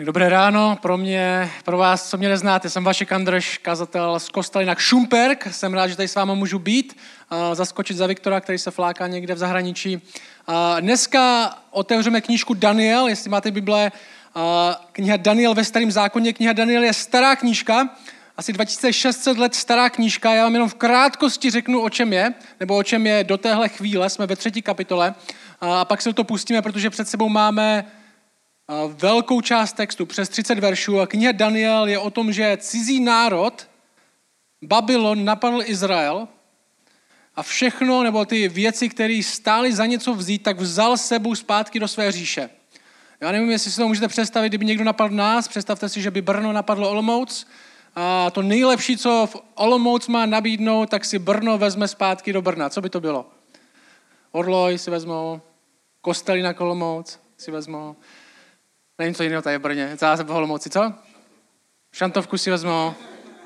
Tak dobré ráno, pro vás, co mě neznáte, jsem Vašek Andrš, kazatel z kostelina Šumperk. Jsem rád, že tady s vámi můžu být, zaskočit za Viktora, který se fláká někde v zahraničí. Dneska otevřeme knížku Daniel, jestli máte Bible, kniha Daniel ve Starém zákoně. Kniha Daniel je stará knížka, asi 2600 let stará knížka. Já vám jenom v krátkosti řeknu, o čem je, nebo o čem je do téhle chvíle. Jsme ve 3. kapitole a pak se to pustíme, protože před sebou máme velkou část textu, přes 30 veršů. A kniha Daniel je o tom, že cizí národ, Babylon, napadl Izrael a všechno, nebo ty věci, které stály za něco vzít, tak vzal sebou zpátky do své říše. Já nevím, jestli si to můžete představit, kdyby někdo napadl nás, představte si, že by Brno napadlo Olomouc. A to nejlepší, co v Olomouc má nabídnout, tak si Brno vezme zpátky do Brna. Co by to bylo? Orloj si vezmou, Kostelina Olomouc si vezmou. Nevím, co jiného tady v Brně. Celá se v Olomouci, co? Šantovku si vezmou.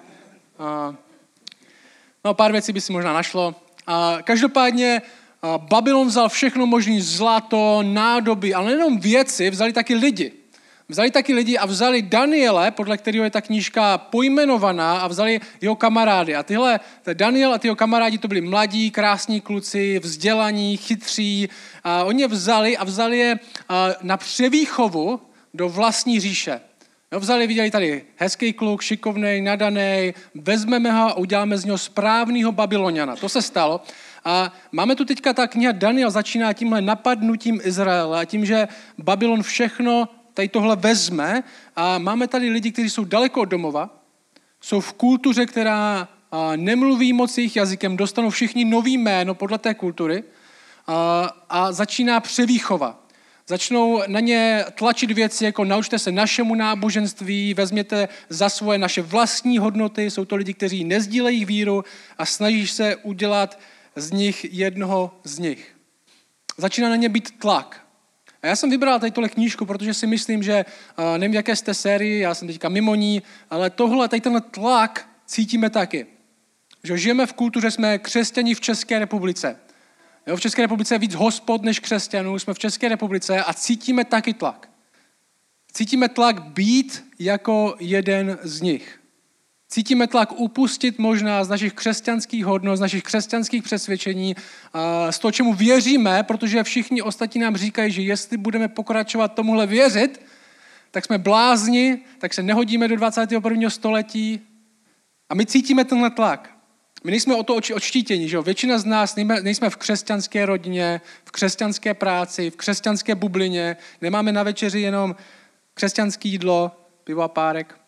No, pár věcí by si možná našlo. Každopádně Babylon vzal všechno možné zlato, nádoby, ale nejenom věci, vzali taky lidi. Vzali taky lidi a vzali Daniele, podle kterého je ta knížka pojmenovaná, a vzali jeho kamarády. A Daniel a tyho kamarádi to byli mladí, krásní kluci, vzdělaní, chytří. A oni je vzali je na převýchovu do vlastní říše. Viděli tady hezký kluk, šikovnej, nadanej, vezmeme ho a uděláme z něho správného Babyloniana. To se stalo. A máme tu teďka ta kniha Daniel začíná tímhle napadnutím Izraele a tím, že Babylon všechno tady tohle vezme a máme tady lidi, kteří jsou daleko od domova, jsou v kultuře, která nemluví moc jejich jazykem, dostanou všichni nový jméno podle té kultury a začíná převýchova. Začnou na ně tlačit věci, jako naučte se našemu náboženství, vezměte za svoje naše vlastní hodnoty, jsou to lidi, kteří nezdílejí víru a snaží se udělat z nich jednoho z nich. Začíná na ně být tlak. A já jsem vybral tady tohle knížku, protože si myslím, že nevím, jaké jste sérii, já jsem teďka mimo ní, ale tady tenhle tlak cítíme taky. Že žijeme v kultuře, jsme křesťani v České republice. V České republice je víc hospod než křesťanů, jsme v České republice a cítíme taky tlak. Cítíme tlak být jako jeden z nich. Cítíme tlak upustit možná z našich křesťanských hodnot, z našich křesťanských přesvědčení, z toho, čemu věříme, protože všichni ostatní nám říkají, že jestli budeme pokračovat tomuhle věřit, tak jsme blázni, tak se nehodíme do 21. století a my cítíme tenhle tlak. My nejsme o to odštítěni, že jo? Většina z nás nejsme v křesťanské rodině, v křesťanské práci, v křesťanské bublině, nemáme na večeři jenom křesťanské jídlo, pivo a párek.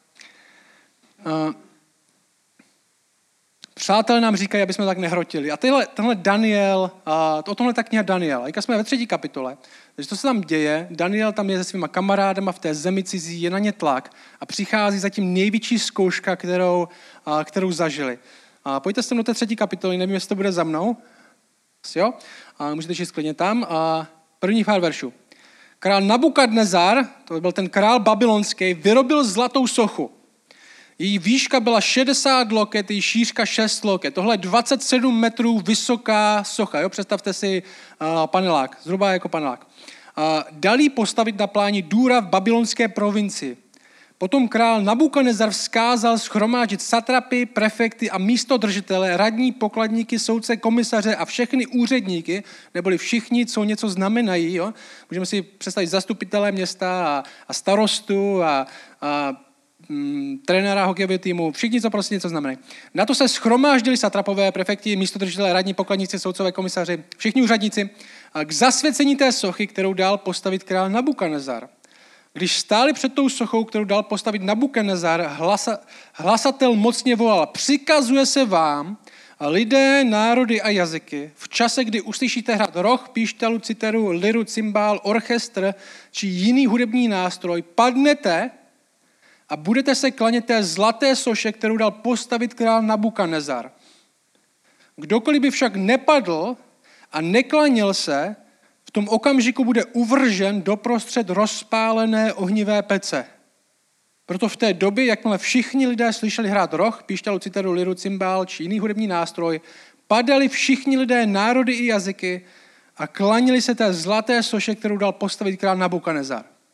Přátelé nám říkají, aby jsme tak nehrotili. A tenhle Daniel, o tomhle ta kniha Daniel. A jsme ve 3. kapitole. Takže to se tam děje, Daniel tam je se svýma kamarádama v té zemi cizí, je na ně tlak a přichází zatím největší zkouška, kterou zažili. Pojďte se do té 3. kapitoly, nevím, jestli to bude za mnou. Jo? Můžete číst klidně tam. První pár veršů. Král Nabukadnezar, to byl ten král babylonský, vyrobil zlatou sochu. Její výška byla 60 loket, její šířka 6 loket. Tohle je 27 metrů vysoká socha. Jo? Představte si panelák, zhruba jako panelák. Dal jí postavit na pláni Dúra v babylonské provincii. Potom král Nabukadnezar vzkázal shromáždit satrapy, prefekty a místodržitele, radní, pokladníky, soudce, komisaře a všechny úředníky, neboli všichni, co něco znamenají. Jo? Můžeme si představit zastupitele města a starostu a trenéra hokejového týmu, všichni, co prostě něco znamenají. Na to se shromáždili satrapové, prefekti, místodržitelé, radní, pokladníci, soudcové, komisaři, všichni úředníci k zasvěcení té sochy, kterou dal postavit král Nabukadnezar. Když stáli před tou sochou, kterou dal postavit Nabukadnezar, hlasatel mocně volal: přikazuje se vám, lidé, národy a jazyky, v čase, kdy uslyšíte hrát roh, píšťalu, citeru, liru, cymbál, orchestr či jiný hudební nástroj, padnete a budete se klanět té zlaté soše, kterou dal postavit král Nabukadnezar. Kdokoliv by však nepadl a neklanil se, v tom okamžiku bude uvržen doprostřed rozpálené ohnivé pece. Proto v té době, jakmile všichni lidé slyšeli hrát roh, píšťalu, citeru, liru, cymbál či jiný hudební nástroj, padali všichni lidé, národy i jazyky a klanili se té zlaté soše, kterou dal postavit král Nabukadnezar.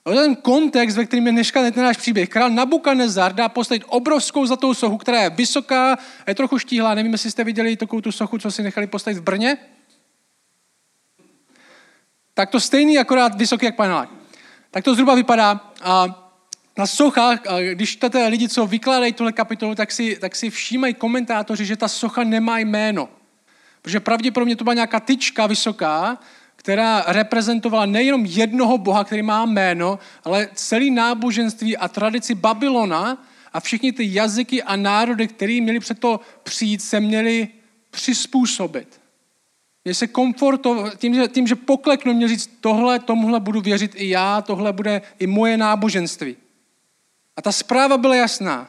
Ale ten kontext, ve kterém je dneška ten náš příběh. Král Nabukadnezar dá postavit obrovskou zlatou sochu, která je vysoká a je trochu štíhlá. Nevím, jestli jste viděli takovou tu sochu, co si nechali postavit v Brně. Tak to stejný, akorát vysoký jak panelák. Tak to zhruba vypadá. A na sochách, když čtete lidi, co vykládají tuhle kapitolu, tak si všímají komentátoři, že ta socha nemá jméno. Protože pravděpodobně to byla nějaká tyčka vysoká, která reprezentovala nejenom jednoho boha, který má jméno, ale celý náboženství a tradici Babylona a všichni ty jazyky a národy, který měli před to přijít, se měli přizpůsobit. Měli se komfortovat, tím, že pokleknu, měl říct, tomuhle budu věřit i já, tohle bude i moje náboženství. A ta zpráva byla jasná.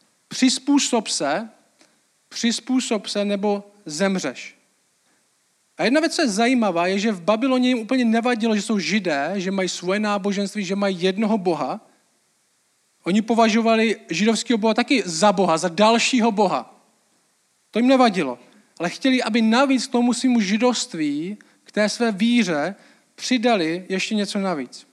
Přizpůsob se nebo zemřeš. A jedna věc, co je zajímavá, je, že v Babyloně jim úplně nevadilo, že jsou Židé, že mají svoje náboženství, že mají jednoho boha. Oni považovali židovského boha taky za boha, za dalšího boha. To jim nevadilo. Ale chtěli, aby navíc k tomu svému židovství, k té své víře, přidali ještě něco navíc.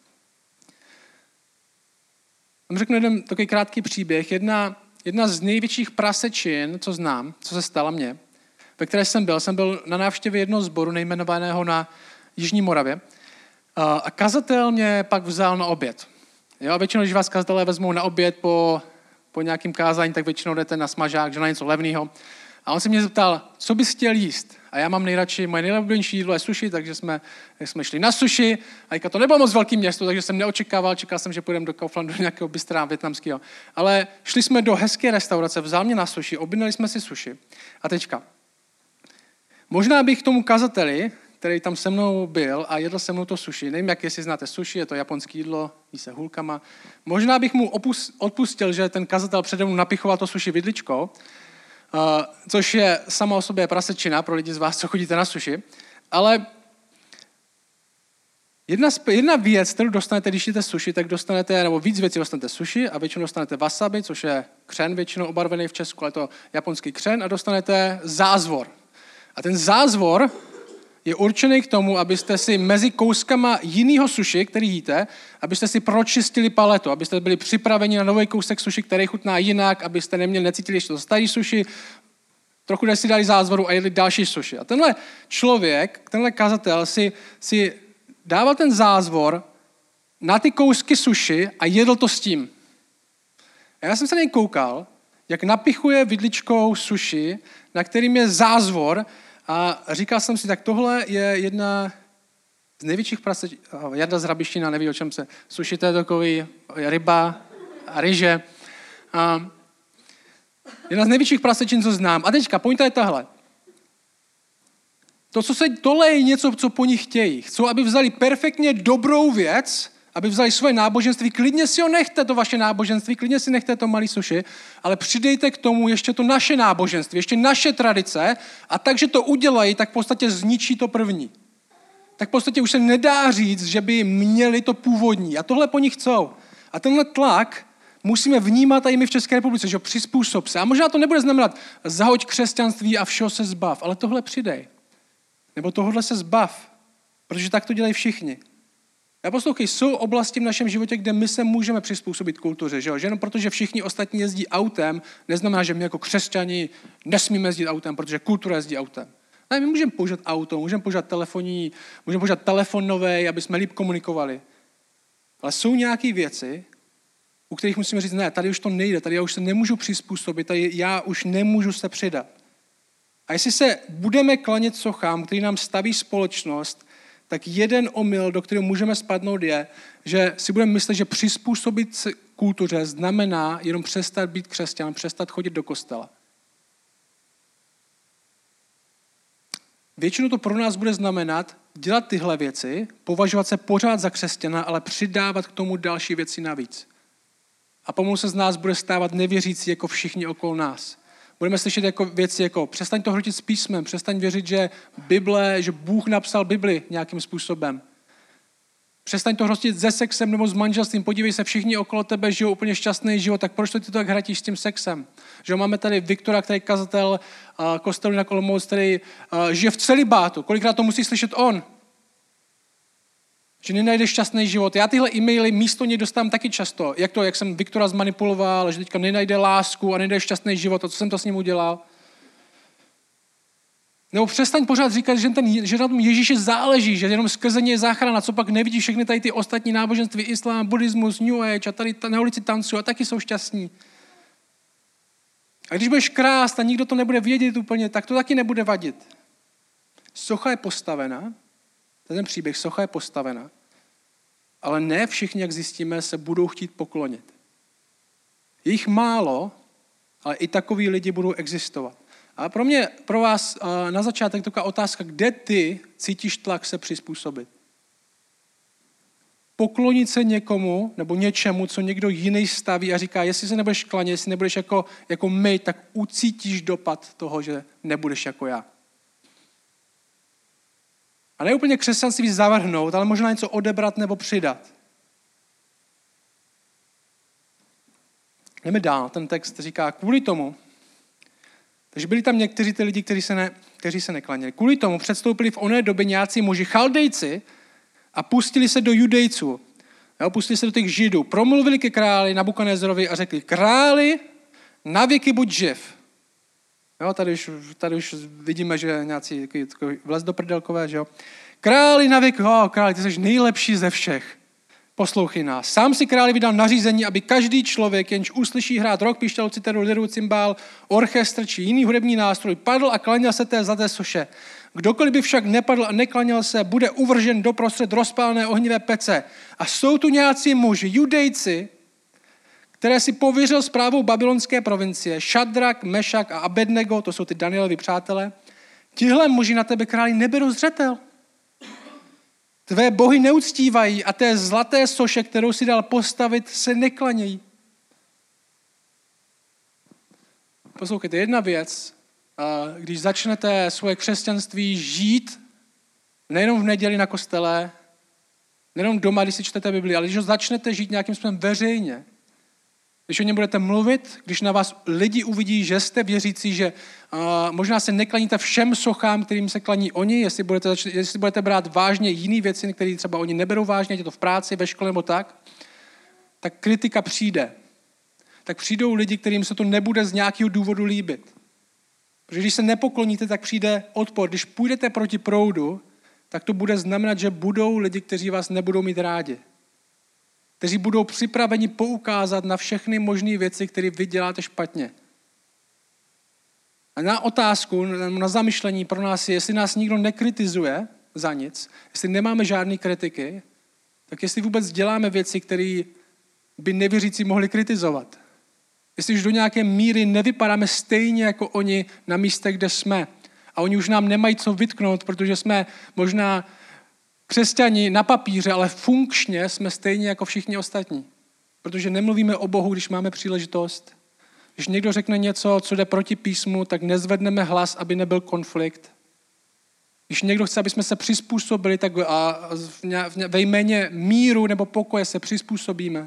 Vám řeknu jeden takový krátký příběh. Jedna z největších prasečin, co znám, co se stala mně, ve které jsem byl na návštěvě jednoho sboru nejmenovaného na Jižní Moravě a kazatel mě pak vzal na oběd. Jo, a většinou, když vás kazatelé vezmou na oběd po nějakém kázání, tak většinou jdete na smažák, že na něco levného. A on se mě zeptal, co bys chtěl jíst? A já mám moje nejlepší jídlo je sushi, takže jsme šli na sushi. A to nebylo moc velké město, takže jsem neočekával, čekal jsem, že půjdeme do Kauflandu, do nějakého bystra vietnamského. Ale šli jsme do hezké restaurace, vzal mě na sushi, objednali jsme si sushi. A teďka, možná bych tomu kazateli, který tam se mnou byl a jedl se mnou to sushi, nevím, jestli znáte sushi, je to japonské jídlo, jí se hůlkama, možná bych mu odpustil, že ten kazatel přede mnou napichoval to sushi vidličkou, což je sama o sobě prasečina pro lidi z vás, co chodíte na sushi. Ale jedna věc, kterou dostanete, když jíte sushi, tak dostanete, nebo víc věcí dostanete sushi a většinou dostanete wasabi, což je křen většinou obarvený v Česku, ale je to japonský křen a dostanete zázvor. A ten zázvor je určený k tomu, abyste si mezi kouskama jiného sushi, který jíte, abyste si pročistili paletu, abyste byli připraveni na nový kousek sushi, který chutná jinak, abyste necítili ještě to starý sushi, trochu si dali zázvoru a jedli další sushi. A tenhle člověk, tenhle kazatel si dával ten zázvor na ty kousky sushi a jedl to s tím. A já jsem se na něj koukal, jak napichuje vidličkou sushi, na kterým je zázvor, a říkal jsem si, tak tohle je jedna z největších prasečin. Jarda z Hrabiština neví, o čem se sushi, to je takový ryba a ryže. Jedna z největších prasečin, co znám. A teďka, pointa je tahle. Tohle je něco, co po nich chtějí. Chcou, aby vzali perfektně dobrou věc, aby vzali svoje náboženství, klidně si ho nechte, to vaše náboženství, klidně si nechte to malý sushi, ale přidejte k tomu ještě to naše náboženství, ještě naše tradice a takže to udělají, tak v podstatě zničí to první. Tak v podstatě už se nedá říct, že by měli to původní. A tohle po nich chcou. A tenhle tlak musíme vnímat i my v České republice, že přizpůsob se. A možná to nebude znamenat zahoď křesťanství a všeho se zbav, ale tohle přidej. Nebo tohle se zbav, protože tak to dělají všichni. Já poslouchej, jsou oblasti v našem životě, kde my se můžeme přizpůsobit kultuře, že jenom protože všichni ostatní jezdí autem, neznamená, že my jako křesťani nesmíme jezdit autem, protože kultura jezdí autem. Ne, my můžeme použít auto, můžeme použít telefon nový, aby jsme líp komunikovali. Ale jsou nějaké věci, u kterých musíme říct, ne, tady už to nejde, tady já už se nemůžu přizpůsobit, tady já už nemůžu se přidat. A jestli se budeme klanět sochám, který nám staví společnost, tak jeden omyl, do kterého můžeme spadnout, je, že si budeme myslet, že přizpůsobit se kultuře znamená jenom přestat být křesťan, přestat chodit do kostela. Většinou to pro nás bude znamenat dělat tyhle věci, považovat se pořád za křesťana, ale přidávat k tomu další věci navíc. A pomalu se z nás bude stávat nevěřící jako všichni okolo nás. Budeme slyšet jako věci jako přestaň to hrotit s písmem, přestaň věřit, že že Bůh napsal Bibli nějakým způsobem. Přestaň to hrotit se sexem nebo s manželstvím. Podívej se, všichni okolo tebe žijou úplně šťastný život, tak proč to ty tak hratíš s tím sexem? Že máme tady Viktora, který je kazatel kostelu na Olomouc, který žije v celibátu. Kolikrát to musí slyšet on? že nenajdeš šťastný život. Já tyhle e-maily místo něj dostávám taky často. Jak jsem Viktora zmanipuloval, že teďka nenajde lásku a nenajde šťastný život. A co jsem to s ním udělal? Nebo přestaň pořád říkat, že na tom Ježíši záleží, že jenom skrze něj je záchrana, co pak nevidí všechny tady ty ostatní náboženství, islám, buddhismus, New Age a tady na ulici tancují a taky jsou šťastní. A když budeš krást a nikdo to nebude vědět úplně, tak to taky nebude vadit. Socha je postavena, to je ten příběh, socha je postavena, ale ne všichni, jak zjistíme, se budou chtít poklonit. Je jich málo, ale i takoví lidi budou existovat. A pro vás na začátek taková otázka, kde ty cítíš tlak se přizpůsobit? Poklonit se někomu nebo něčemu, co někdo jiný staví a říká, jestli se nebudeš klanět, jestli nebudeš jako my, tak ucítíš dopad toho, že nebudeš jako já. A ne úplně křesťanství zavrhnout, ale možná něco odebrat nebo přidat. Jdeme dál, ten text říká, kvůli tomu, takže byli tam někteří ty lidi, kteří se neklanili. Kvůli tomu předstoupili v oné době nějací muži Chaldejci a pustili se do Judejců. Pustili se do těch Židů. Promluvili ke králi Nabukadnezarovi a řekli, králi, navěky buď živ. Tady už vidíme, že nějací vlez do prdelkové, že jo. Králi navěky, králi, ty jsi nejlepší ze všech. Poslouchej nás. Sám si králi vydal nařízení, aby každý člověk, jenž uslyší hrát rock, pištěl, citeru, liru, cymbál, orchestr či jiný hudební nástroj, padl a klaněl se té zlaté soše. Kdokoliv by však nepadl a neklaněl se, bude uvržen doprostřed rozpálené ohnivé pece. A jsou tu nějací muži, Judejci, které si pověřil správou babylonské provincie, Šadrak, Mešak a Abednego, to jsou ty Danielovi přátelé. Tihle muži na tebe, králi, neberou zřetel. Tvé bohy neuctívají a té zlaté soše, kterou si dal postavit, se neklanějí. Poslouchejte, jedna věc, když začnete svoje křesťanství žít, nejenom v neděli na kostele, nejenom doma, když si čtete Bibli, ale když ho začnete žít nějakým způsobem veřejně, když o něm budete mluvit, když na vás lidi uvidí, že jste věřící, že možná se neklaníte všem sochám, kterým se klaní oni, jestli budete brát vážně jiné věci, které třeba oni neberou vážně, je to v práci, ve škole nebo tak kritika přijde. Tak přijdou lidi, kterým se to nebude z nějakého důvodu líbit. Protože když se nepokloníte, tak přijde odpor. Když půjdete proti proudu, tak to bude znamenat, že budou lidi, kteří vás nebudou mít rádi. Kteří budou připraveni poukázat na všechny možné věci, které vy děláte špatně. A na otázku, na zamyšlení pro nás je, jestli nás nikdo nekritizuje za nic, jestli nemáme žádné kritiky, tak jestli vůbec děláme věci, které by nevěřící mohli kritizovat. Jestli už do nějaké míry nevypadáme stejně jako oni na místech, kde jsme. A oni už nám nemají co vytknout, protože jsme možná křesťani na papíře, ale funkčně jsme stejně jako všichni ostatní. Protože nemluvíme o Bohu, když máme příležitost. Když někdo řekne něco, co jde proti písmu, tak nezvedneme hlas, aby nebyl konflikt. Když někdo chce, aby jsme se přizpůsobili, tak ve jméně míru nebo pokoje se přizpůsobíme.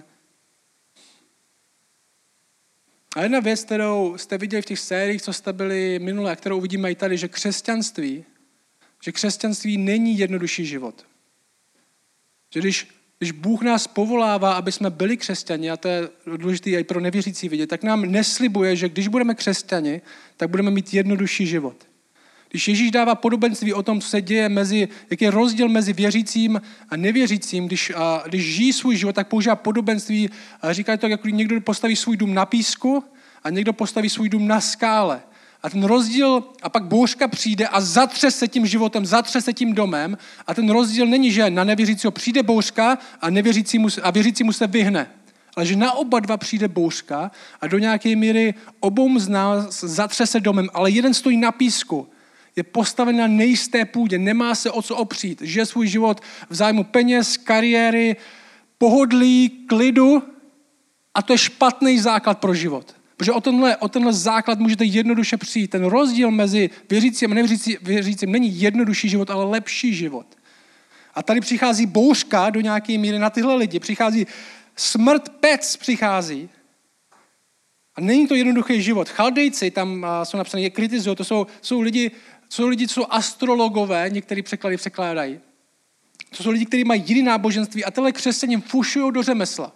A jedna věc, kterou jste viděli v těch sériích, co jste byli minule, a kterou uvidíme i tady, že křesťanství není jednodušší život. Že když Bůh nás povolává, aby jsme byli křesťani, a to je důležité i pro nevěřící vidět, tak nám neslibuje, že když budeme křesťani, tak budeme mít jednodušší život. Když Ježíš dává podobenství o tom, co se děje jaký je rozdíl mezi věřícím a nevěřícím, když žijí svůj život, tak používá podobenství a říká to, jako někdo postaví svůj dům na písku a někdo postaví svůj dům na skále. A ten rozdíl, a pak bouřka přijde a zatře se tím životem, zatře se tím domem a ten rozdíl není, že na nevěřícího přijde bouřka a věřícímu se vyhne. Ale že na oba dva přijde bouřka a do nějaké míry obou z nás zatře se domem, ale jeden stojí na písku, je postaven na nejisté půdě, nemá se o co opřít, žije svůj život v zájmu peněz, kariéry, pohodlí, klidu a to je špatný základ pro život. Protože o tenhle základ můžete jednoduše přijít. Ten rozdíl mezi věřícím a nevěřícím není jednodušší život, ale lepší život. A tady přichází bouřka do nějaké míry na tyhle lidi. Přichází smrt, pec přichází. A není to jednoduchý život. Chaldejci, tam jsou napsané, je kritizují, to jsou lidi, co jsou astrologové, některý překlady překládají. To jsou lidi, kteří mají jiný náboženství a tyhle křesťané fušují do řemesla.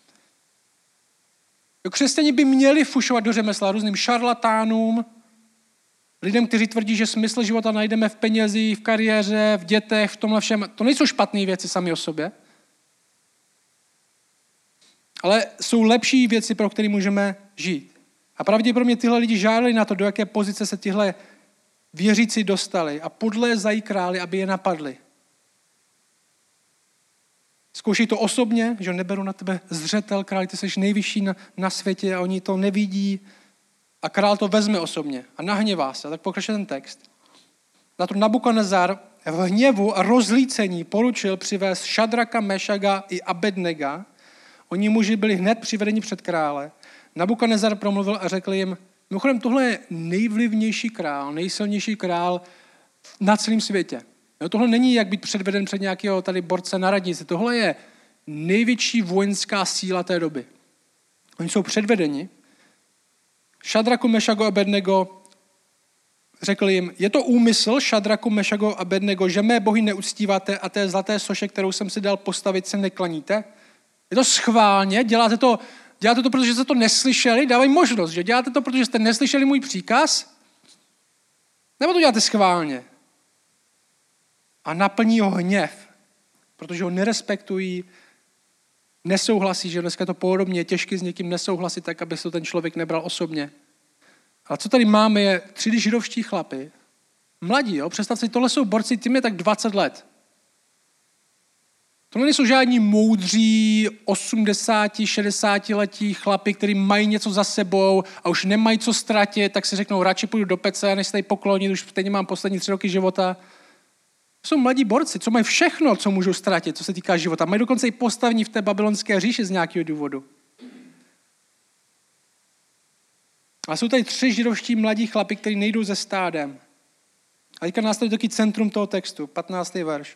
Křesťané by měli fušovat do řemesla různým šarlatánům, lidem, kteří tvrdí, že smysl života najdeme v penězích, v kariéře, v dětech, v tomhle všem. To nejsou špatné věci sami o sobě. Ale jsou lepší věci, pro které můžeme žít. A pravděpodobně tyhle lidi žádali na to, do jaké pozice se tyhle věřící dostali a podlézají králi, aby je napadli. Zkoušej to osobně, že neberu na tebe zřetel, králi, ty jsi nejvyšší na světě a oni to nevidí. A král to vezme osobně a nahněvá se. Tak pokračuje ten text. Na to Nabukadnezar v hněvu a rozlícení poručil přivést Šadraka, Mešaga i Abednega. Oni muži byli hned přivedeni před krále. Nabukadnezar promluvil a řekl jim, mimochodem tohle je nejvlivnější král, nejsilnější král na celém světě. No, tohle není jak být předveden před nějakého tady borce na radnici. Tohle je největší vojenská síla té doby. Oni jsou předvedeni. Šadraku, Mešago a Abednego řekl jim, je to úmysl, Šadraku, Mešago a Abednego, že mé bohy neuctíváte a té zlaté soše, kterou jsem si dal postavit, se neklaníte? Je to schválně? Děláte to, protože jste to neslyšeli? Dávají možnost, že děláte to, protože jste neslyšeli můj příkaz? Nebo to děláte schválně? A naplní ho hněv, protože ho nerespektují, nesouhlasí, že dneska to podobně je těžké s někým nesouhlasit, tak aby se to ten člověk nebral osobně. A co tady máme je 3 židovští chlapi, mladí, jo? Představ si, tohle jsou borci, tím je tak 20 let. Tohle nejsou žádní moudří 80, 60 letí chlapi, kteří mají něco za sebou a už nemají co ztratit, tak si řeknou, radši půjdu do pece, než se tady poklonit, už stejně mám poslední 3 roky života. To jsou mladí borci, co mají všechno, co můžou ztratit, co se týká života. Mají dokonce i postavení v té babylonské říši z nějakého důvodu. A jsou tady 3 židovští mladí chlapi, kteří nejdou ze stádem. A teďka následuje taky centrum toho textu, 15. verš.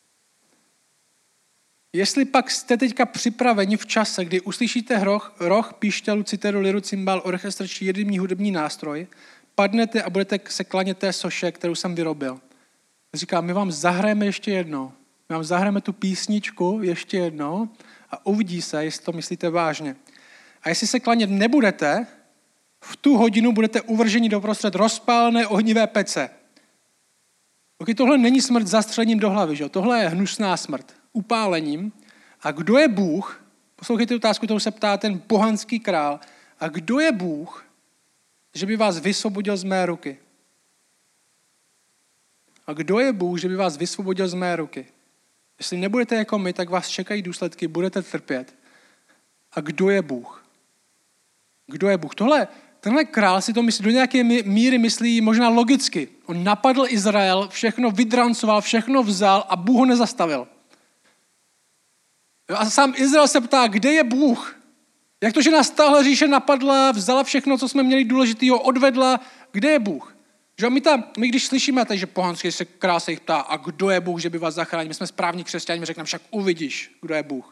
Jestli pak jste teďka připraveni v čase, kdy uslyšíte roh, píšťalu, citeru, liru, cymbál, orchestr či jedný hudební nástroj, padnete a budete se klanět té soše, kterou jsem vyrobil. Říká, my vám zahrajeme ještě jednou. My vám zahrajeme tu písničku ještě jednou a uvidí se, jestli to myslíte vážně. A jestli se klanět nebudete, v tu hodinu budete uvrženi doprostřed rozpálené ohnivé pece. Pokud tohle není smrt zastřelením do hlavy, že? Tohle je hnusná smrt, upálením. A kdo je Bůh? Poslouchejte otázku, kterou se ptá ten pohanský král. A kdo je Bůh, že by vás vysvobodil z mé ruky? A kdo je Bůh, že by vás vysvobodil z mé ruky? Jestli nebudete jako my, tak vás čekají důsledky, budete trpět. A kdo je Bůh? Kdo je Bůh? Tenhle král si to myslí, do nějaké míry myslí možná logicky. On napadl Izrael, všechno vydrancoval, všechno vzal a Bůh ho nezastavil. A sám Izrael se ptá, kde je Bůh? Jak to, že nás tahle říše napadla, vzala všechno, co jsme měli důležitýho, odvedla, kde je Bůh? Že my když slyšíme, že pohanský král se jich ptá, a kdo je Bůh, že by vás zachránil, my jsme správní křesťané, my řekneme, však uvidíš, kdo je Bůh.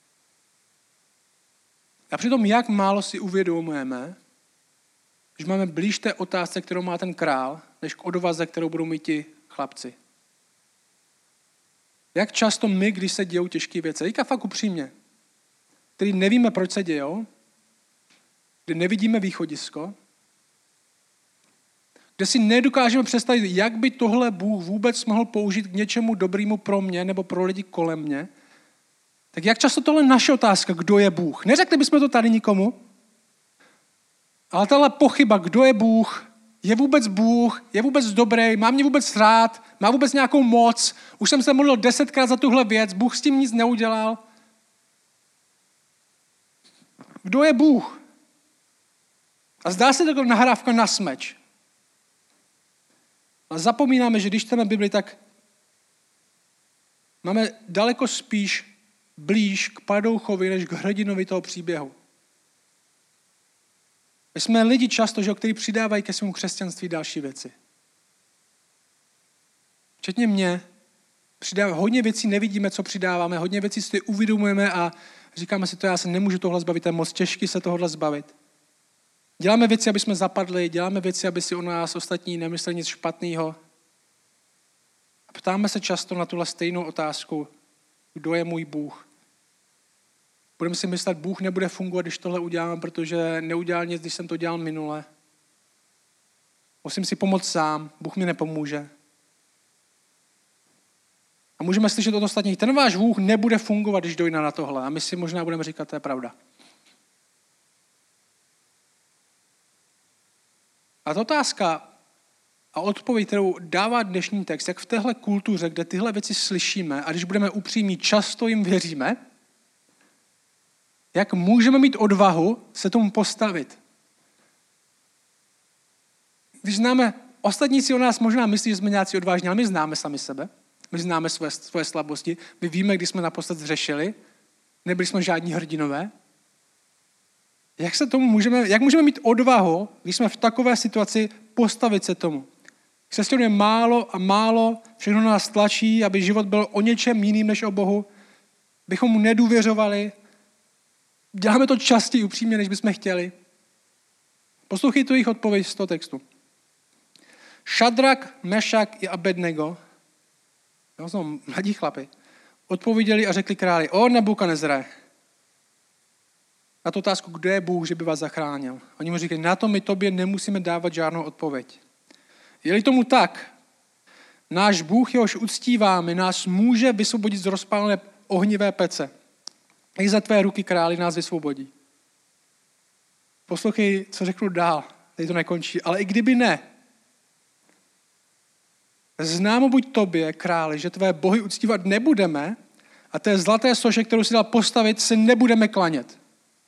A přitom jak málo si uvědomujeme, že máme blíž té otázce, kterou má ten král, než k odvaze, kterou budou mít ti chlapci. Jak často my, když se dějou těžké věci, teďka fakt upřímně, který nevíme, proč se dějou, kde nevidíme východisko, kde si nedokážeme představit, jak by tohle Bůh vůbec mohl použít k něčemu dobrému pro mě nebo pro lidi kolem mě, tak jak často tohle je naše otázka, kdo je Bůh? Neřekli bychom to tady nikomu, ale tahle pochyba, kdo je Bůh, je vůbec dobrý, má mě vůbec rád, má vůbec nějakou moc, už jsem se modlil 10krát za tuhle věc, Bůh s tím nic neudělal. Kdo je Bůh? A zdá se to jako nahrávka na smeč. A zapomínáme, že když čteme Bibli, tak máme daleko spíš blíž k padouchovi, než k hrdinovi toho příběhu. My jsme lidi často, že, kteří přidávají ke svému křesťanství další věci. Včetně mě. Hodně věcí nevidíme, co přidáváme, hodně věcí si uvědomujeme a říkáme si, to já se nemůžu tohle zbavit, to je moc těžký se tohle zbavit. Děláme věci, aby jsme zapadli, děláme věci, aby si o nás ostatní nemysleli nic špatného. Ptáme se často na tuhle stejnou otázku, kdo je můj Bůh. Budeme si myslet, Bůh nebude fungovat, když tohle udělám, protože neudělal nic, když jsem to dělal minule. Musím si pomoct sám, Bůh mi nepomůže. A můžeme slyšet od ostatních, ten váš Bůh nebude fungovat, když dojde na tohle. A my si možná budeme říkat, to je pravda. A ta otázka a odpověď, kterou dává dnešní text, jak v téhle kultuře, kde tyhle věci slyšíme a když budeme upřímní, často jim věříme, jak můžeme mít odvahu se tomu postavit. Když známe, ostatní si o nás možná myslí, že jsme nějací odvážní, ale my známe sami sebe. My známe svoje slabosti. My víme, kdy jsme naposled zřešili. Nebyli jsme žádní hrdinové. Jak můžeme mít odvahu, když jsme v takové situaci, postavit se tomu? Křesťanů je málo a málo, všechno nás tlačí, aby život byl o něčem jiným než o Bohu. Bychom mu nedůvěřovali. Děláme to častěji upřímně, než bychom chtěli. Poslouchejte jejich odpověď z toho textu. Šadrak, Mešak i Abednego, to jsou mladí chlapi, odpověděli a řekli králi, o Nebukadnezare, na tu otázku, kdo je Bůh, že by vás zachránil. Oni mu říkají, na to my tobě nemusíme dávat žádnou odpověď. Je-li tomu tak, náš Bůh, jehož uctíváme, nás může vysvobodit z rozpálené ohnivé pece. I za tvé ruky králi nás vysvobodí. Poslouchej, co řeknu dál. Tady to nekončí. Ale i kdyby ne, známo buď tobě, králi, že tvé bohy uctívat nebudeme a té zlaté soše, kterou si dal postavit, se nebudeme klanět.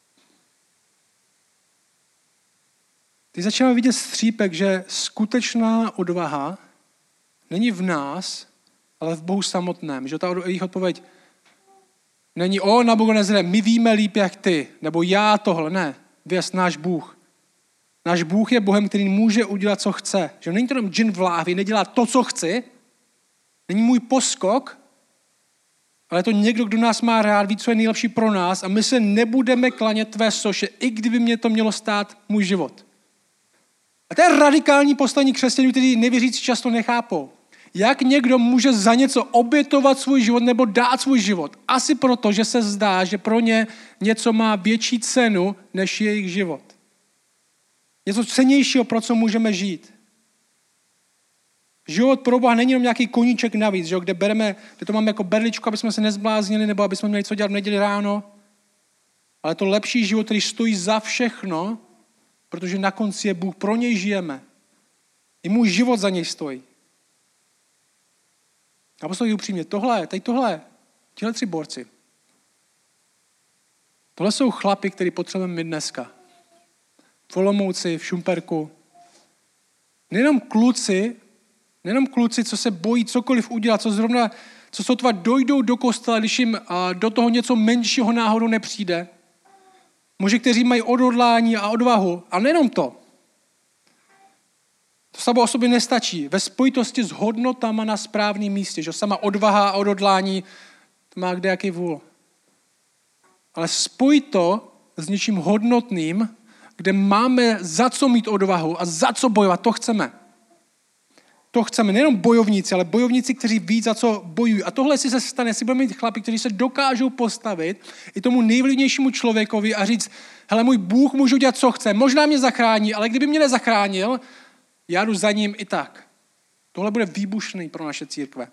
Teď začínáme vidět střípek, že skutečná odvaha není v nás, ale v Bohu samotném. Že ta jejich odpověď není, o Nebukadnezare, my víme líp jak ty, nebo já tohle, ne. Věř, náš Bůh. Náš Bůh je Bohem, který může udělat, co chce. Že není to jenom džin v láhvi, nedělá to, co chci. Není můj poskok, ale je to někdo, kdo nás má rád, ví, co je nejlepší pro nás a my se nebudeme klanět tvé soše, i kdyby mě to mělo stát můj život. A to je radikální postavení křesťanů, kteří nevěřící často nechápou. Jak někdo může za něco obětovat svůj život nebo dát svůj život? Asi proto, že se zdá, že pro ně něco má větší cenu než jejich život. Něco cennějšího, pro co můžeme žít. Život pro Boha není jenom nějaký koníček navíc, že? Kde to máme jako berličku, aby jsme se nezbláznili nebo aby jsme měli co dělat v neděli ráno. Ale to lepší život, který stojí za všechno, protože na konci je Bůh, pro něj žijeme. I můj život za něj stojí. A poslouchej upřímně, tihle tři borci. Tohle jsou chlapi, který potřebujeme my dneska. V Olomouci, v Šumperku. Nejenom kluci, co se bojí cokoliv udělat, co sotva dojdou do kostela, když jim do toho něco menšího náhodou nepřijde. Muži, kteří mají odhodlání a odvahu. A nejenom to. To samo o sobě nestačí. Ve spojitosti s hodnotama na správném místě. Že sama odvaha a odhodlání to má kdejaký vůl. Ale spoj to s něčím hodnotným, kde máme za co mít odvahu a za co bojovat. To chceme. To chceme. Nejenom bojovníci, ale bojovníci, kteří ví, za co bojují. A tohle si se stane, si budeme mít chlapi, kteří se dokážou postavit i tomu nejvlivnějšímu člověkovi a říct, hele, můj Bůh může dělat, co chce. Možná mě zachrání, ale kdyby mě nezachránil, já jdu za ním i tak. Tohle bude výbušný pro naše církve.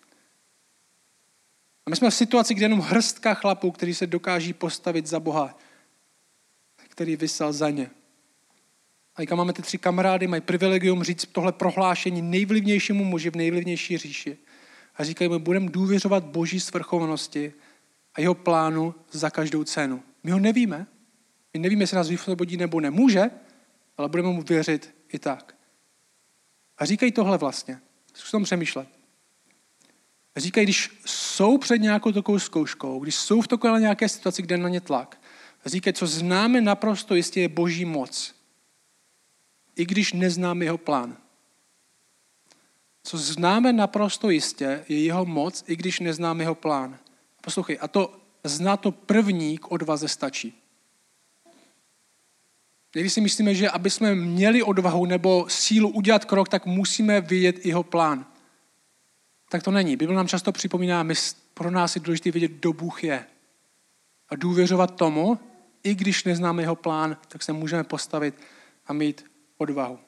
A my jsme v situaci, kde jenom hrstka chlapů, kteří se dokáží postavit za Boha, který vysel za ně. A máme ty tři kamarády, mají privilegium říct tohle prohlášení nejvlivnějšímu muži v nejvlivnější říši. A říkají mu, budeme důvěřovat Boží svrchovanosti a jeho plánu za každou cenu. My ho nevíme. My nevíme, jestli nás vysvobodí nebo nemůže, ale budeme mu věřit i tak. A říkají tohle vlastně. Zkus tam přemýšlet. A říkají, když jsou před nějakou takovou zkouškou, když jsou v takové nějaké situaci, kde je na ně tlak, a říkají, co známe naprosto jistě je Boží moc. I když neznáme jeho plán. Co známe naprosto jistě je jeho moc, i když neznáme jeho plán. Poslouchej, a to zná to první k odvaze stačí. Když si myslíme, že aby jsme měli odvahu nebo sílu udělat krok, tak musíme vědět jeho plán. Tak to není. Bible nám často připomíná, pro nás je důležité vědět, kdo Bůh je. A důvěřovat tomu, i když neznáme jeho plán, tak se můžeme postavit a mít odvahu.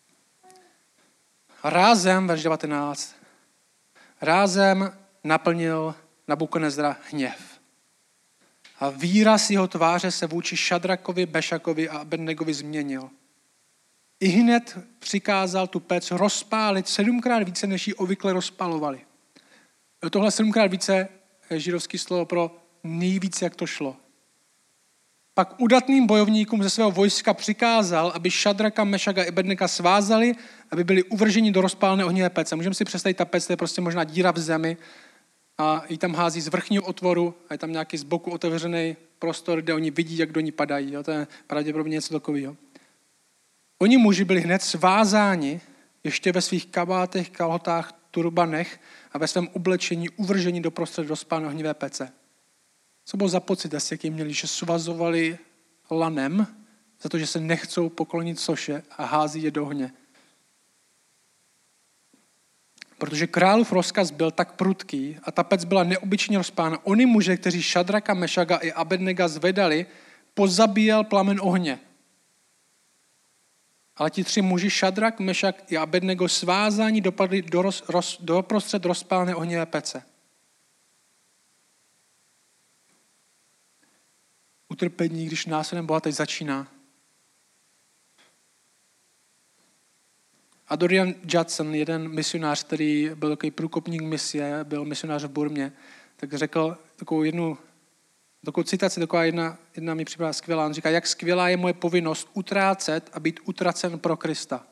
Rázem, verš 19, rázem naplnil Nabukadnezara hněv. A výraz jeho tváře se vůči Šadrakovi, Mešakovi a Abednegovi změnil. I hned přikázal tu pec rozpálit 7krát více, než ji obvykle rozpalovali. Tohle 7krát více je židovský slovo pro nejvíce, jak to šlo. Pak udatným bojovníkům ze svého vojska přikázal, aby Šadraka, Mešaka a Abednega svázali, aby byli uvrženi do rozpálené ohnivé pece. Můžeme si představit, ta pec je prostě možná díra v zemi a ji tam hází z vrchního otvoru a je tam nějaký z boku otevřený prostor, kde oni vidí, jak do ní padají. Jo? To je pravděpodobně něco takového. Oni muži byli hned svázáni, ještě ve svých kabátech, kalhotách, turbanech a ve svém oblečení uvržení do prostřed rozpálené ohnivé pece. Co bylo za pocit, asi jaký měli, že svazovali lanem za to, že se nechcou poklonit soše a hází je do ohně. Protože králův rozkaz byl tak prudký a ta pec byla neobyčejně rozpálena. Oni muže, kteří Šadraka, Mešaka i Abednega zvedali, pozabíjel plamen ohně. Ale ti 3 muži, Šadrak, Mešak i Abednego, svázání dopadli do prostřed rozpálené ohnivé pece. Utrpení, když následem Boha teď začíná. A Dorian Judson, jeden misionář, který byl takový průkopník misie, byl misionář v Burmě, tak řekl takovou citaci, taková jedna mi připadá skvělá. On říká, jak skvělá je moje povinnost utrácet a být utracen pro Krista.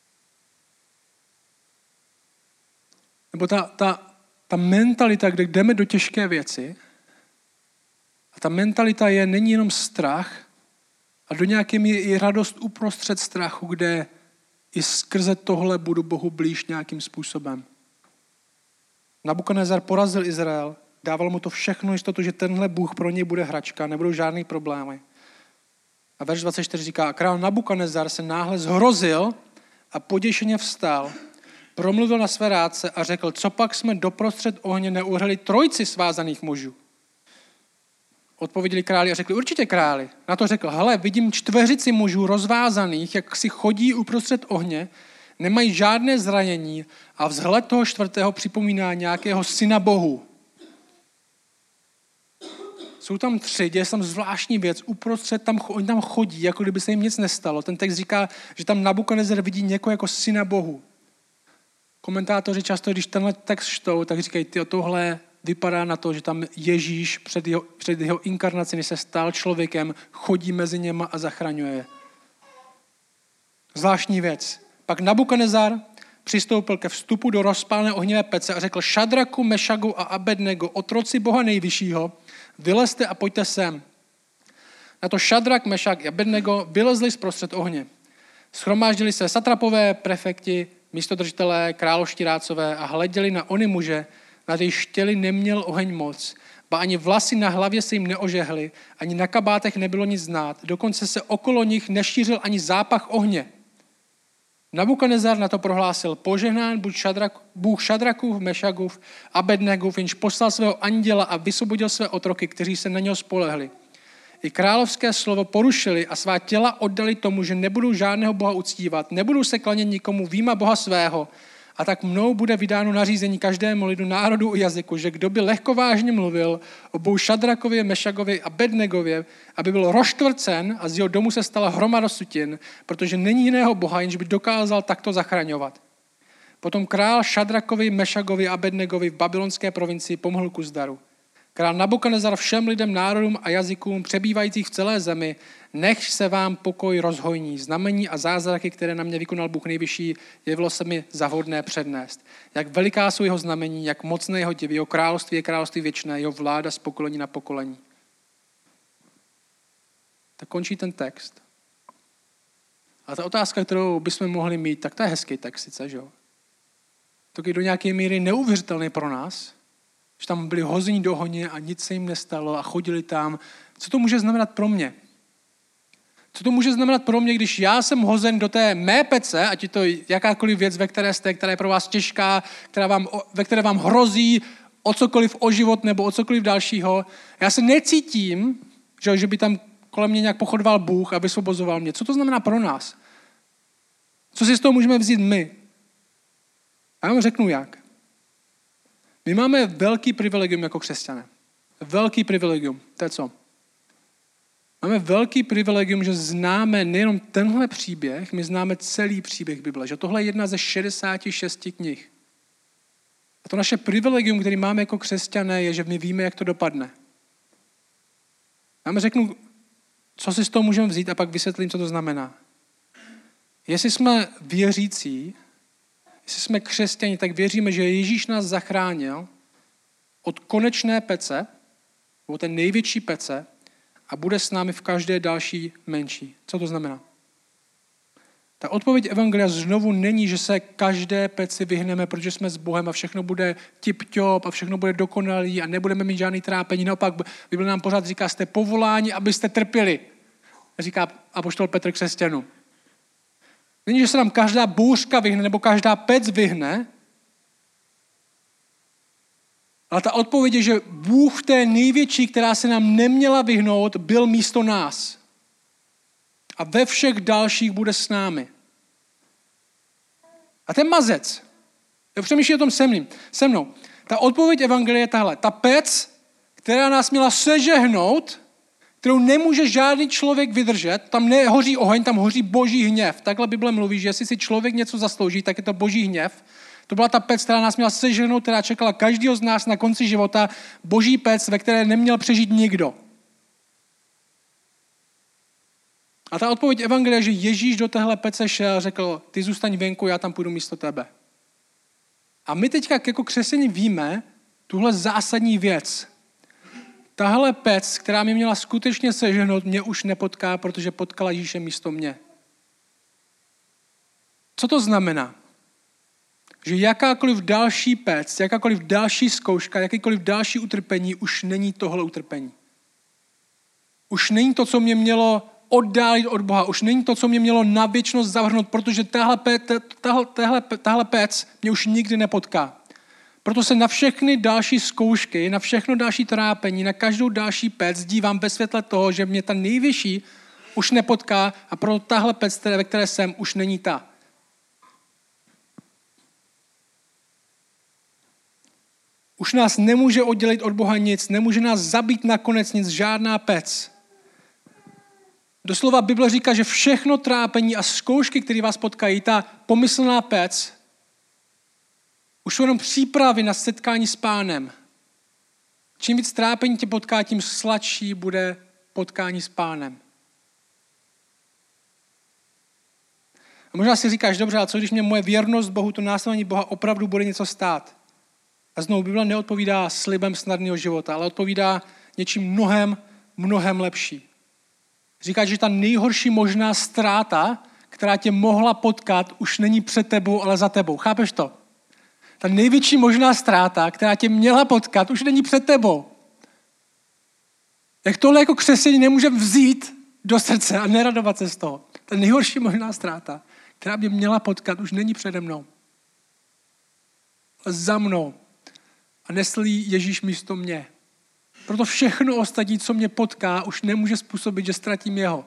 Nebo ta mentalita, kde jdeme do těžké věci, a ta mentalita není jenom strach, a do nějaké míry i radost uprostřed strachu, kde i skrze tohle budu Bohu blíž nějakým způsobem. Nabukadnezar porazil Izrael, dával mu to všechno jistotu, že tenhle Bůh pro něj bude hračka, nebudou žádný problémy. A verš 24 říká, král Nabukadnezar se náhle zhrozil a poděšeně vstal, promluvil na své rádce a řekl, co pak jsme doprostřed ohně neuhrali 3 svázaných mužů. Odpověděli králi a řekli, určitě králi. Na to řekl, hele, vidím 4 mužů rozvázaných, jak si chodí uprostřed ohně, nemají žádné zranění a vzhled toho 4. připomíná nějakého syna Bohu. Jsou tam 3, děje se tam zvláštní věc, uprostřed oni tam chodí, jako kdyby se jim nic nestalo. Ten text říká, že tam Nabukadnezar vidí někoho jako syna Bohu. Komentátoři často, když tenhle text čtou, tak říkají, tohle vypadá na to, že tam Ježíš před jeho inkarnací, než se stal člověkem, chodí mezi něma a zachraňuje je. Zvláštní věc. Pak Nabukadnezar přistoupil ke vstupu do rozpálené ohnivé pece a řekl Šadraku, Mešagu a Abednego, otroci Boha nejvyššího, vylezte a pojďte sem. Na to Šadrak, Mešak a Abednego vylezli zprostřed ohně. Shromáždili se satrapové, prefekti, místodržitelé, královští rádcové a hleděli na ony muže, na jejich těli neměl oheň moc, ba ani vlasy na hlavě se jim neožehly, ani na kabátech nebylo nic znát, dokonce se okolo nich nešířil ani zápach ohně. Nabukadnezar na to prohlásil, požehnán buď Bůh Šadrakův, Mešagův, Abednegův, jenž poslal svého anděla a vysvobodil své otroky, kteří se na něho spolehli. I královské slovo porušili a svá těla oddali tomu, že nebudou žádného boha uctívat, nebudou se klanět nikomu výjima boha svého. A tak mnou bude vydáno nařízení každému lidu, národu i jazyku, že kdo by lehkovážně mluvil o bohu Šadrakově, Mešagově a Abednegově, aby byl rozštvrcen a z jeho domu se stala hromada sutin, protože není jiného boha, jenž by dokázal takto zachraňovat. Potom král Šadrakovi, Mešagovi a Abednegovi v babylonské provincii pomohl ku zdaru. Král Nabukadnezar všem lidem, národům a jazykům přebývajících v celé zemi, nech se vám pokoj rozhojní. Znamení a zázraky, které na mě vykonal Bůh nejvyšší, jevilo se mi za vhodné přednést. Jak veliká jsou jeho znamení, jak mocné jeho div, jeho království je království věčné, jeho vláda z pokolení na pokolení. Tak končí ten text. A ta otázka, kterou bychom mohli mít, tak to je hezký text sice, že jo? To je do nějaké míry neuvěřitelný pro nás, že tam byli hození do ohně a nic se jim nestalo a chodili tam. Co to může znamenat pro mě? Co to může znamenat pro mě, když já jsem hozen do té mé pece, ať je to jakákoliv věc, ve které jste, která je pro vás těžká, ve které vám hrozí o cokoliv, o život nebo o cokoliv dalšího. Já se necítím, že by tam kolem mě nějak pochodoval Bůh a vysvobozoval mě. Co to znamená pro nás? Co si z toho můžeme vzít my? Já vám řeknu jak. My máme velký privilegium jako křesťané. Velký privilegium. To je co? Máme velký privilegium, že známe nejenom tenhle příběh, my známe celý příběh Bible. Že tohle je jedna ze 66 knih. A to naše privilegium, který máme jako křesťané, je, že my víme, jak to dopadne. Já vám řeknu, co si z toho můžeme vzít a pak vysvětlím, co to znamená. Jestli jsme věřící, jestli jsme křesťani, tak věříme, že Ježíš nás zachránil od konečné pece, od té největší pece a bude s námi v každé další menší. Co to znamená? Ta odpověď evangelia znovu není, že se každé peci vyhneme, protože jsme s Bohem a všechno bude tip-top a všechno bude dokonalý a nebudeme mít žádný trápení. Naopak Bible nám pořád říká, jste povoláni, abyste trpěli. Říká apoštol Petr křesťanům. Není, že se nám každá bouřka vyhne nebo každá pec vyhne, ale ta odpověď je, že Bůh v té největší, která se nám neměla vyhnout, byl místo nás. A ve všech dalších bude s námi. A ten mazec, přemýšlí o tom se mnou. Ta odpověď evangelie je tahle. Ta pec, která nás měla sežehnout, kterou nemůže žádný člověk vydržet, tam nehoří oheň, tam hoří boží hněv. Takhle Bible mluví, že jestli si člověk něco zaslouží, tak je to boží hněv. To byla ta pec, která nás měla sežehnout, která čekala každého z nás na konci života. Boží pec, ve které neměl přežít nikdo. A ta odpověď evangelia, že Ježíš do téhle pece šel a řekl, ty zůstaň venku, já tam půjdu místo tebe. A my teďka jako křesťané víme tuhle zásadní věc. Tahle pec, která mi měla skutečně sežehnout, mě už nepotká, protože potkala Ježíše místo mě. Co to znamená? Že jakákoliv další pec, jakákoliv další zkouška, jakýkoliv další utrpení už není tohle utrpení. Už není to, co mě mělo oddálit od Boha. Už není to, co mě mělo na věčnost zavrhnout, protože tahle pec mě už nikdy nepotká. Proto se na všechny další zkoušky, na všechno další trápení, na každou další pec dívám ve světle toho, že mě ta nejvyšší už nepotká a proto tahle pec, ve které jsem, už není ta. Už nás nemůže oddělit od Boha nic, nemůže nás zabít nakonec nic, žádná pec. Doslova Bible říká, že všechno trápení a zkoušky, které vás potkají, ta pomyslná pec, už jsou jenom přípravy na setkání s Pánem. Čím víc trápení tě potká, tím sladší bude potkání s Pánem. A možná si říkáš, dobře, a co když mě moje věrnost Bohu, to následování Boha opravdu bude něco stát? A znovu Bible neodpovídá slibem snadného života, ale odpovídá něčím mnohem lepší. Říká, že ta nejhorší možná ztráta, která tě mohla potkat, už není před tebou, ale za tebou. Chápeš to? Ta největší možná ztráta, která tě měla potkat, už není před tebou. Jak tohle jako křesťané nemůžeme vzít do srdce a neradovat se z toho. Ta nejhorší možná ztráta, která mě měla potkat, už není přede mnou. Ale za mnou. A nesl Ježíš místo mě. Proto všechno ostatní, co mě potká, už nemůže způsobit, že ztratím jeho.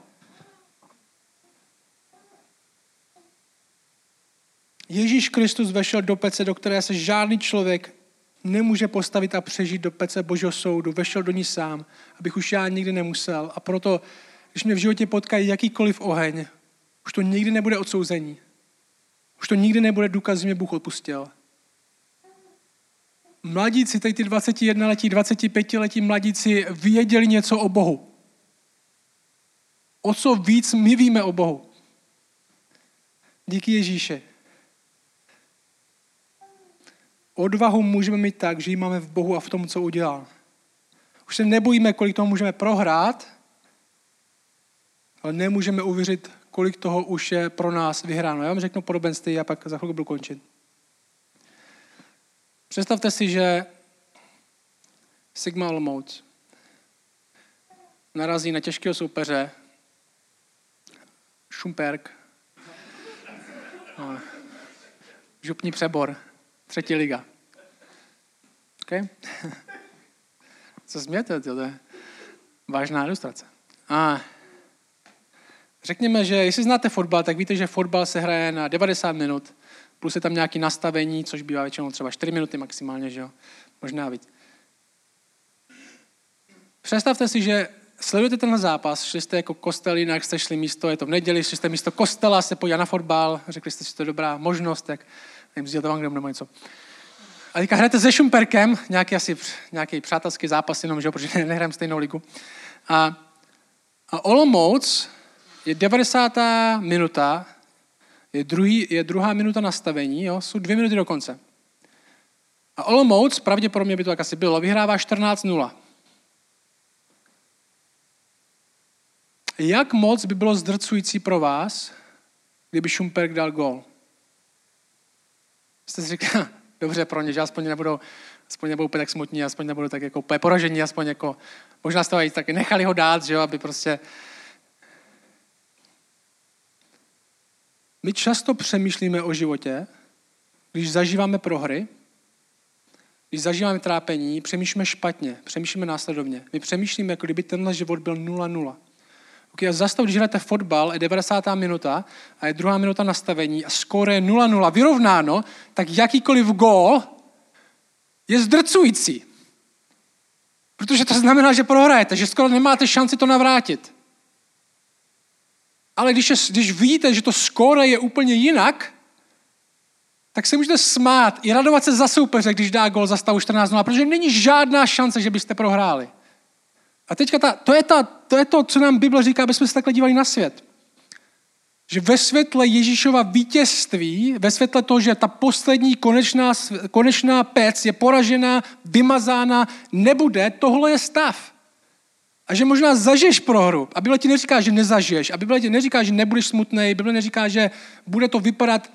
Ježíš Kristus vešel do pece, do které se žádný člověk nemůže postavit a přežít, do pece Božího soudu. Vešel do ní sám, abych už já nikdy nemusel. A proto, když mě v životě potkají jakýkoliv oheň, už to nikdy nebude odsouzení. Už to nikdy nebude důkaz, že mě Bůh odpustil. Mladíci, tady ty 21letí, 25letí mladíci věděli něco o Bohu. O co víc my víme o Bohu. Díky Ježíši. Odvahu můžeme mít tak, že ji máme v Bohu a v tom, co udělal. Už se nebojíme, kolik toho můžeme prohrát, ale nemůžeme uvěřit, kolik toho už je pro nás vyhráno. Já vám řeknu podobenství a pak za chvilku budu končit. Představte si, že Sigma Olomouc narazí na těžkého soupeře Šumperk. No. Župní Přebor. 3. liga. OK? Co smějete? To je vážná ilustrace. A řekněme, že jestli znáte fotbal, tak víte, že fotbal se hraje na 90 minut, plus je tam nějaké nastavení, což bývá většinou třeba 4 minuty maximálně, že jo? Možná víc. Představte si, že sledujete tenhle zápas, šli jste jako kostel, jinak jste šli místo, je to v neděli, šli jste místo kostela, se podívat na fotbal, řekli jste si, to je dobrá možnost, tak nevím, vzdělat vám nebo něco. A teďka hrajete se Šumperkem, nějaký přátelský zápas jenom, že jo, protože nehrajeme stejnou ligu. A Olomouc je 90. minuta, je druhá minuta nastavení, jo, jsou 2 minuty do konce. A Olomouc, pravděpodobně by to tak asi bylo, vyhrává 14-0. Jak moc by bylo zdrcující pro vás, kdyby Šumperk dal gól? Jste si říkali, dobře pro ně, že aspoň nebudou úplně tak smutní, aspoň nebudou tak jako úplně poražení, aspoň jako, možná jste ho taky nechali ho dát, že jo, aby prostě... My často přemýšlíme o životě, když zažíváme prohry, když zažíváme trápení, přemýšlíme špatně, přemýšlíme následovně. My přemýšlíme, jako kdyby tenhle život byl 0-0. Okay, a zastav, když hrajete fotbal, je 90. minuta a je 2. minuta nastavení a skóre je 0-0, vyrovnáno, tak jakýkoliv gól je zdrcující. Protože to znamená, že prohrajete, že skoro nemáte šanci to navrátit. Ale když vidíte, že to skóre je úplně jinak, tak se můžete smát i radovat se za soupeře, když dá gól za stavu 14-0, protože není žádná šance, že byste prohráli. A teďka to je to, co nám Bible říká, aby jsme se takhle dívali na svět. Že ve světle Ježíšova vítězství, ve světle toho, že ta poslední konečná pec je poražená, vymazána, nebude, tohle je stav. A že možná zažiješ prohru. A Bible ti neříká, že nezažiješ. A Bible ti neříká, že nebudeš smutnej. Bible neříká, že bude to vypadat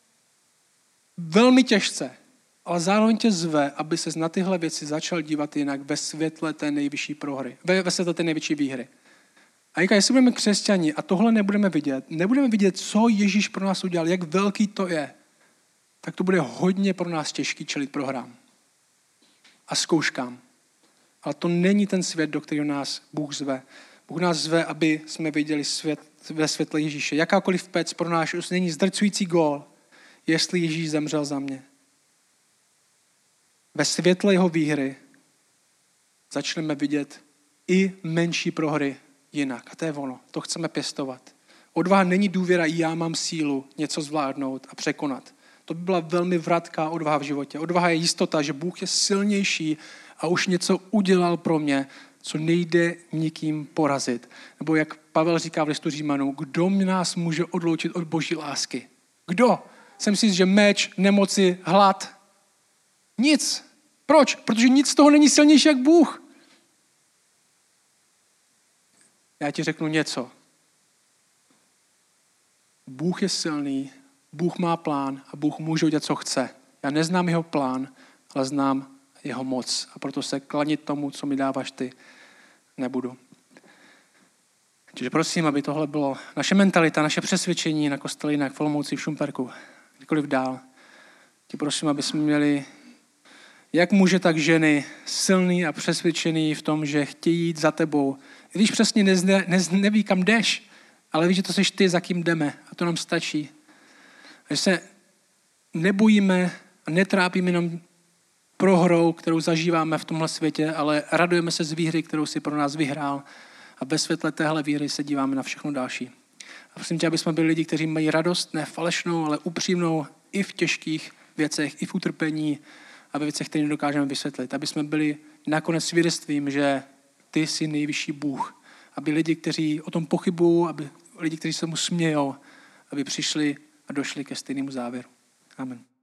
velmi těžce. Ale zároveň tě zve, aby ses na tyhle věci začal dívat jinak ve světle té nejvyšší prohry. Ve světle té největší výhry. A jestli budeme křesťani a tohle nebudeme vidět, co Ježíš pro nás udělal, jak velký to je, tak to bude hodně pro nás těžký čelit prohrám. A zkouškám. Ale to není ten svět, do kterého nás Bůh zve. Bůh nás zve, aby jsme viděli svět ve světle Ježíše. Jakákoliv pec pro nás už není zdrcující gól, jestli Ježíš zemřel za mě. Ve světle jeho výhry začneme vidět i menší prohry jinak. A to je ono. To chceme pěstovat. Odvaha není důvěra, i já mám sílu něco zvládnout a překonat. To by byla velmi vratká odvaha v životě. Odvaha je jistota, že Bůh je silnější a už něco udělal pro mě, co nejde nikým porazit. Nebo jak Pavel říká v listu Římanům, kdo nás může odloučit od Boží lásky? Kdo? Jsem si, že meč, nemoci, hlad. Nic. Proč? Protože nic z toho není silnější jak Bůh. Já ti řeknu něco. Bůh je silný, Bůh má plán a Bůh může udělat, co chce. Já neznám jeho plán, ale znám jeho moc. A proto se klanit tomu, co mi dáváš ty, nebudu. Takže prosím, aby tohle bylo naše mentalita, naše přesvědčení na kostele jinak, v Olomouci, v Šumperku, kdykoliv dál. Tě prosím, aby jsme měli jak muže, tak ženy silný a přesvědčený v tom, že chtějí jít za tebou. I když přesně neví, kam jdeš, ale ví, že to jsi ty, za kým jdeme. A to nám stačí. A že se nebojíme a netrápíme jenom prohrou, kterou zažíváme v tomhle světě, ale radujeme se z výhry, kterou si pro nás vyhrál. A ve světle téhle výhry se díváme na všechno další. A prosím tě, aby jsme byli lidi, kteří mají radost, ne falešnou, ale upřímnou i v těžkých věcech, i v utrpení, a ve věcech, které nedokážeme vysvětlit. Aby jsme byli nakonec svědectvím, že ty jsi nejvyšší Bůh. Aby lidi, kteří o tom pochybují, aby lidi, kteří se mu smějou, aby přišli a došli ke stejnému závěru. Amen.